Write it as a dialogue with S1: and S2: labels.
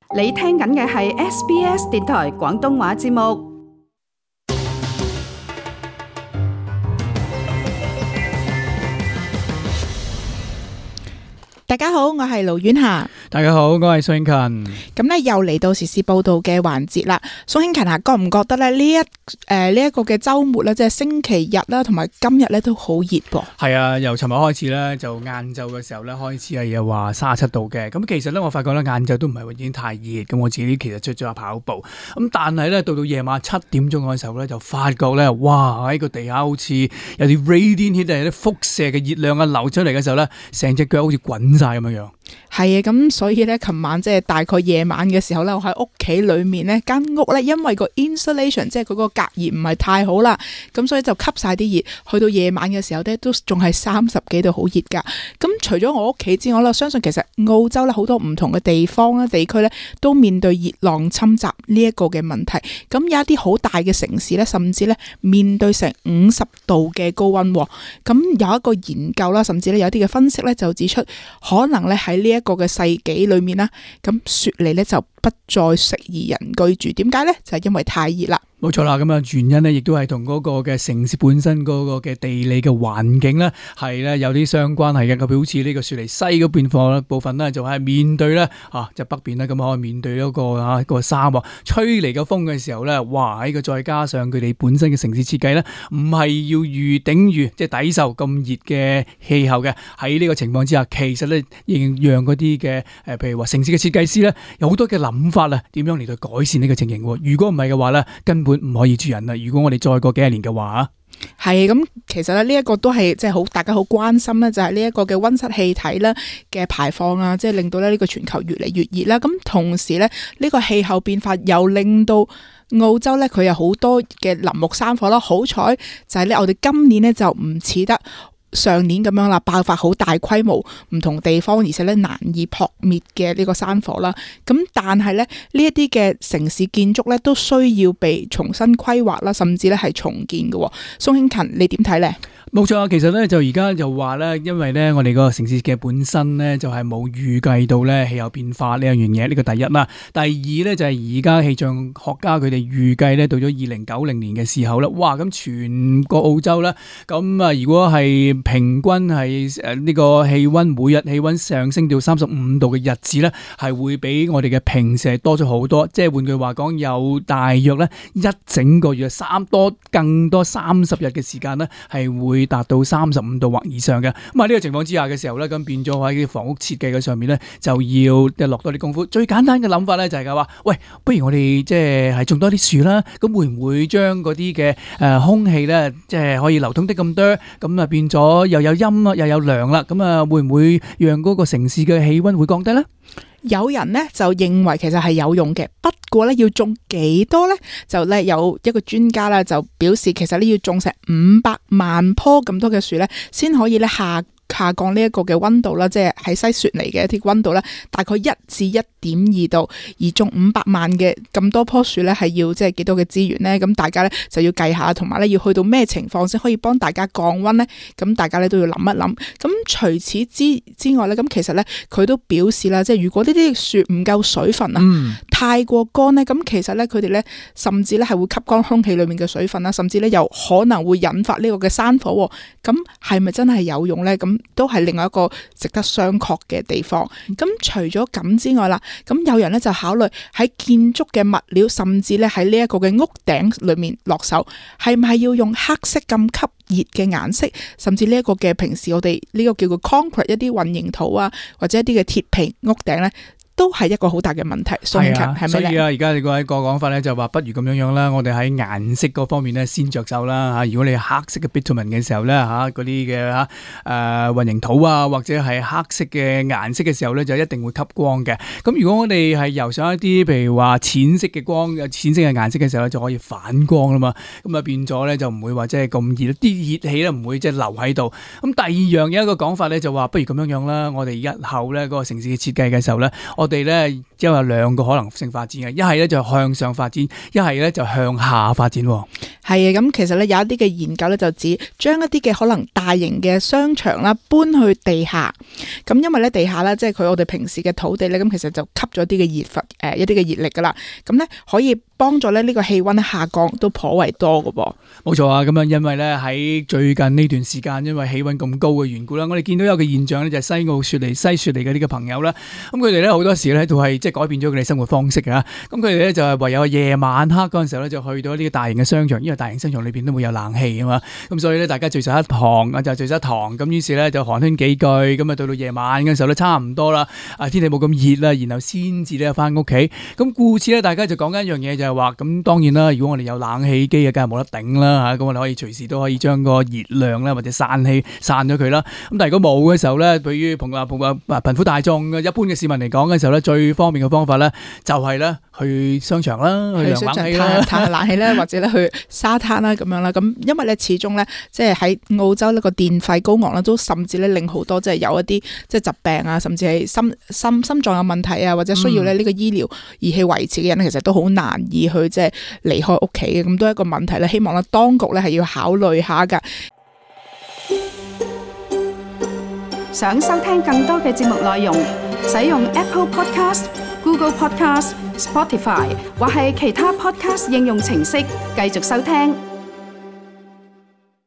S1: 你聽緊嘅係 SBS 電台廣東話節目。
S2: 大家好，我係盧婉霞。
S3: 大家好，我係蘇慶勤。
S2: 咁咧又嚟到時事報道嘅環節啦。蘇慶勤啊，覺唔覺得咧呢一個嘅週末咧，即係星期日啦，同埋今日咧都好熱噃？
S3: 係啊，由尋日開始咧，就晏晝嘅時候咧開始係又話37度嘅。咁其實咧，我發覺咧晏晝都唔係話已經太熱。咁我自己其實出咗下跑步。咁但係咧到夜晚7點鐘嘅時候咧，就發覺咧，哇！喺個地下好似有啲 radiant heat，有啲輻射嘅熱量啊流出嚟嘅時候咧，成隻腳好似滾晒咁樣樣。
S2: 係啊，咁所以咧，琴晚即係大概夜晚嘅時候咧，我喺屋企裏面呢間屋咧，因為個 insulation 即係佢個隔熱唔係太好啦，咁所以就吸晒啲熱，去到夜晚嘅時候咧，都仲係30幾度好熱噶。咁除咗我屋企之外咧，我相信其實澳洲咧好多唔同嘅地方啦、地區咧，都面對熱浪侵襲呢一個嘅問題。咁有一啲好大嘅城市咧，甚至咧面對成50度嘅高溫。咁有一個研究啦，甚至咧有啲嘅分析咧，就指出可能咧喺呢一個嘅世紀裏面啦，咁雪梨咧就不再適宜人居住。點解呢？就係因為太熱啦。
S3: 冇錯啦，咁啊原因呢亦都係同嗰個嘅城市本身嗰個嘅地理嘅環境呢係咧有啲相關係嘅。咁好似呢個雪梨西嗰邊部分呢，就係面對咧就北邊呢，咁可以面對一個沙漠，吹嚟嘅風嘅時候呢，哇！喺個再加上佢哋本身嘅城市設計呢，唔係要頂御即係抵受咁熱嘅氣候嘅。喺呢個情況之下，其實呢亦讓嗰啲嘅譬如話城市嘅設計師呢，有好多嘅諗法啊，點樣嚟到改善呢個情形。如果唔係嘅話呢，根本唔可以住人啦。如果我哋再過幾十年嘅話，
S2: 係咁，其實咧呢一個都係即係好大家好關心咧，就係呢一個嘅溫室氣體啦嘅排放啊，即係令到咧呢個全球越嚟越熱啦。咁同時咧呢個氣候變化又令到澳洲咧佢有好多嘅林木山火啦。好彩就係咧我哋今年咧就唔似得上年咁樣啦，爆發好大規模唔同地方，而且咧難以撲滅嘅呢個山火啦。咁但係咧呢一啲嘅城市建築咧都需要被重新規劃啦，甚至咧係重建嘅。蘇慶勤，你點睇呢？
S3: 冇錯啊，其實咧就而家就話咧，因為咧我哋個城市嘅本身咧就係冇預計到咧氣候變化呢樣嘢，呢個第一啦。第二咧就係而家氣象學家佢哋預計咧到咗2090年嘅時候啦，哇！咁全個澳洲啦，咁啊如果係平均係呢個氣溫每日氣溫上升到35度嘅日子咧，係會比我哋嘅平時多咗好多。即係換句話講，有大約咧一整個月更多30日嘅時間咧係會達到35度或以上嘅。咁喺呢個情況之下嘅時候咧，咁變咗喺房屋設計嘅上面咧，就要落多啲功夫。最簡單嘅諗法咧就係話，喂，不如我哋即係種多啲樹啦。咁會唔會將嗰啲嘅空氣咧，即係可以流通得咁多？咁啊變咗又有陰又有涼啦。咁啊會唔會讓嗰個城市嘅氣溫會降低咧？
S2: 有人呢就認為其實係有用嘅，不過呢要種幾多呢？就呢有一個專家呢就表示，其實呢要種成500萬棵咁多嘅樹呢，先可以呢下降呢一個嘅溫度啦，即係喺西雪梨嘅一啲溫度呢，大概1至1.2度，而種500萬嘅咁多棵樹呢，係要即係幾多嘅資源呢？咁大家呢就要計下，同埋呢要去到咩情況先可以幫大家降溫呢？咁大家呢都要諗一諗。咁除此之外呢，咁其實呢佢都表示啦，即係如果呢啲樹唔夠水分啊，太過乾呢，咁其實呢佢哋呢甚至呢係會吸乾空氣裏面嘅水分啦，甚至呢又可能會引發呢個嘅山火。咁係咪真係有用呢？咁都係另外一個值得商榷嘅地方。咁除咗咁之外啦，咁有人咧就考慮喺建築嘅物料，甚至咧喺呢一個嘅屋頂裏面落手，係唔係要用黑色咁吸熱嘅顏色，甚至呢一個嘅平時我哋呢個叫做 concrete 一啲混凝土啊，或者一啲嘅鐵皮屋頂咧，都係一個好大嘅問題。係咪？
S3: 所以啊，而家你個講法咧就話，不如咁樣啦，我哋喺顏色嗰方面咧先着手啦吓。如果你係黑色嘅 bitumen 嘅時候咧吓，嗰啲嘅混凝土啊，或者係黑色嘅顏色嘅時候咧，就一定會吸光嘅。咁如果我哋係游上一啲譬如話淺色嘅光、淺色嘅顏色嘅時候咧，就可以反光啦嘛。咁啊變咗咧就唔會話即係咁熱，啲熱氣咧唔會即係留喺度。咁第二樣有一個講法咧就話，不如咁樣啦，我哋日後咧嗰個城市嘅設計嘅時候咧，我哋咧只有兩個可能性發展嘅，一係咧就向上發展，一係咧就向下發展。
S2: 係啊，咁其實咧有一啲嘅研究咧就指將一啲嘅可能大型嘅商場啦搬去地下，咁因為咧地下咧即係我哋平時嘅土地咧，咁其實就吸咗啲嘅一啲嘅熱力噶啦，咁咧可以幫助咧呢個氣溫下降都頗為多噶噃。
S3: 冇錯啊，咁樣因為咧喺最近呢段時間，因為氣溫咁高嘅緣故啦，我哋見到有個現象咧就係西澳雪梨、西雪梨嘅呢個朋友啦，咁佢哋咧好多時咧都係即係改變咗佢哋生活方式啊，咁佢哋咧就係唯有夜晚黑嗰陣時候咧就去到呢個大型嘅商場，因為大型商場裏邊都會有冷氣啊嘛，咁所以咧大家聚集一堂啊就聚集一堂，咁於是咧就寒暄幾句，咁啊到夜晚嘅時候咧差唔多啦，啊天氣冇咁熱啦，然後先至咧翻屋企，咁故此咧大家就講緊一樣嘢就係話，咁當然啦，如果我哋有冷氣機嘅，梗係冇得頂啦嚇，咁我哋可以隨時都可以將個熱量咧或者散咗佢啦。咁但係如果冇嘅時候咧，對於貧苦大眾嘅一般嘅市民嚟講嘅時候咧，最方便嘅方法咧就係咧去商場啦，去涼冷氣啦，
S2: 嘆下冷氣咧，或者咧去沙灘啦咁樣啦。咁因為咧始終咧即係喺澳洲呢個電費高昂啦，都甚至咧令好多即係有一啲即係疾病啊，甚至係心臟有問題啊，或者需要咧呢個醫療儀器維持嘅人，其實都好難以去即係離開屋企嘅，咁都係一個問題咧。希望咧當局咧係要考慮下噶。
S1: 想收聽更多嘅節目內容，使用 Apple Podcast、Google Podcast、Spotify 或係其他 Podcast 應用程式繼續收聽。